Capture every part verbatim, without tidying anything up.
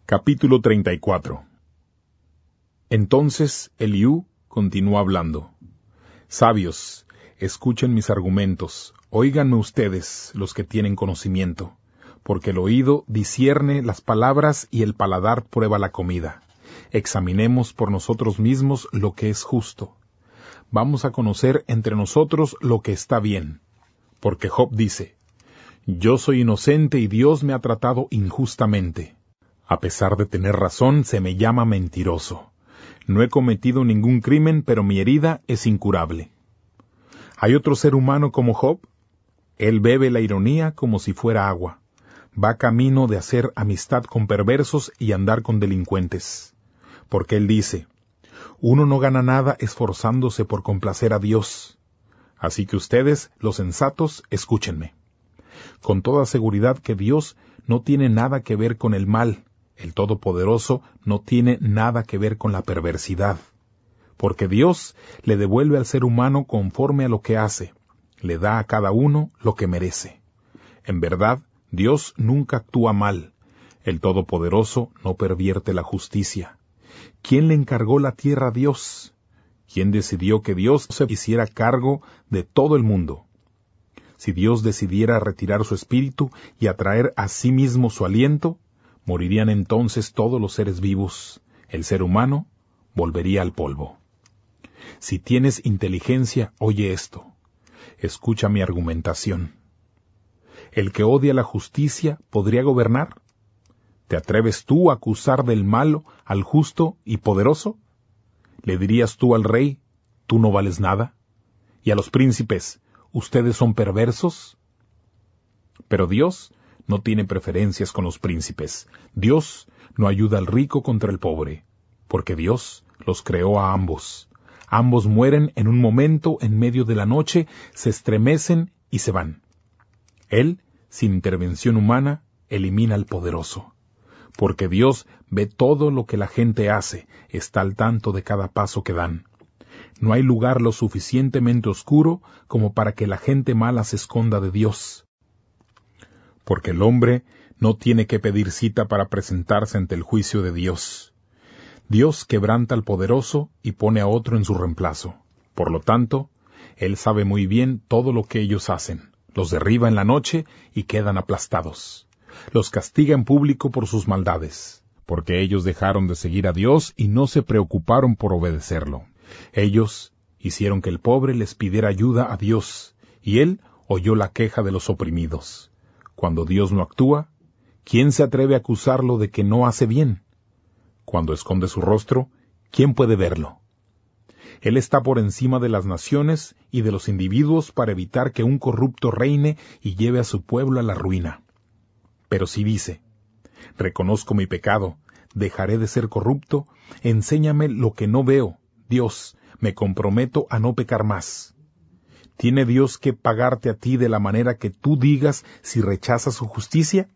Capítulo treinta y cuatro. Entonces Eliú continuó hablando. Sabios, escuchen mis argumentos, óiganme ustedes, los que tienen conocimiento, porque el oído discierne las palabras y el paladar prueba la comida. Examinemos por nosotros mismos lo que es justo. Vamos a conocer entre nosotros lo que está bien. Porque Job dice, yo soy inocente y Dios me ha tratado injustamente. A pesar de tener razón, se me llama mentiroso. No he cometido ningún crimen, pero mi herida es incurable. ¿Hay otro ser humano como Job? Él bebe la ironía como si fuera agua. Va camino de hacer amistad con perversos y andar con delincuentes. Porque él dice, uno no gana nada esforzándose por complacer a Dios. Así que ustedes, los sensatos, escúchenme. Con toda seguridad que Dios no tiene nada que ver con el mal. El Todopoderoso no tiene nada que ver con la perversidad, porque Dios le devuelve al ser humano conforme a lo que hace, le da a cada uno lo que merece. En verdad, Dios nunca actúa mal, el Todopoderoso no pervierte la justicia. ¿Quién le encargó la tierra a Dios? ¿Quién decidió que Dios se hiciera cargo de todo el mundo? Si Dios decidiera retirar su espíritu y atraer a sí mismo su aliento, morirían entonces todos los seres vivos. El ser humano volvería al polvo. Si tienes inteligencia, oye esto. Escucha mi argumentación. ¿El que odia la justicia podría gobernar? ¿Te atreves tú a acusar del malo al justo y poderoso? ¿Le dirías tú al rey, tú no vales nada? ¿Y a los príncipes, ustedes son perversos? Pero Dios no tiene preferencias con los príncipes. Dios no ayuda al rico contra el pobre, porque Dios los creó a ambos. Ambos mueren en un momento en medio de la noche, se estremecen y se van. Él, sin intervención humana, elimina al poderoso. Porque Dios ve todo lo que la gente hace, está al tanto de cada paso que dan. No hay lugar lo suficientemente oscuro como para que la gente mala se esconda de Dios. Porque el hombre no tiene que pedir cita para presentarse ante el juicio de Dios. Dios quebranta al poderoso y pone a otro en su reemplazo. Por lo tanto, Él sabe muy bien todo lo que ellos hacen. Los derriba en la noche y quedan aplastados. Los castiga en público por sus maldades, porque ellos dejaron de seguir a Dios y no se preocuparon por obedecerlo. Ellos hicieron que el pobre les pidiera ayuda a Dios, y Él oyó la queja de los oprimidos. Cuando Dios no actúa, ¿quién se atreve a acusarlo de que no hace bien? Cuando esconde su rostro, ¿quién puede verlo? Él está por encima de las naciones y de los individuos para evitar que un corrupto reine y lleve a su pueblo a la ruina. Pero si dice, reconozco mi pecado, dejaré de ser corrupto, enséñame lo que no veo, Dios, me comprometo a no pecar más. ¿Tiene Dios que pagarte a ti de la manera que tú digas si rechazas su justicia?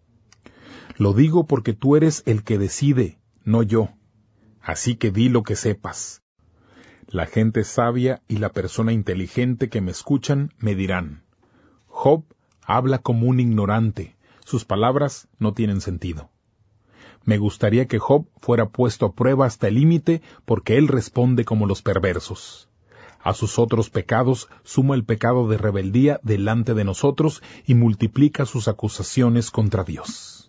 Lo digo porque tú eres el que decide, no yo. Así que di lo que sepas. La gente sabia y la persona inteligente que me escuchan me dirán, Job habla como un ignorante, sus palabras no tienen sentido. Me gustaría que Job fuera puesto a prueba hasta el límite porque él responde como los perversos. A sus otros pecados suma el pecado de rebeldía delante de nosotros y multiplica sus acusaciones contra Dios.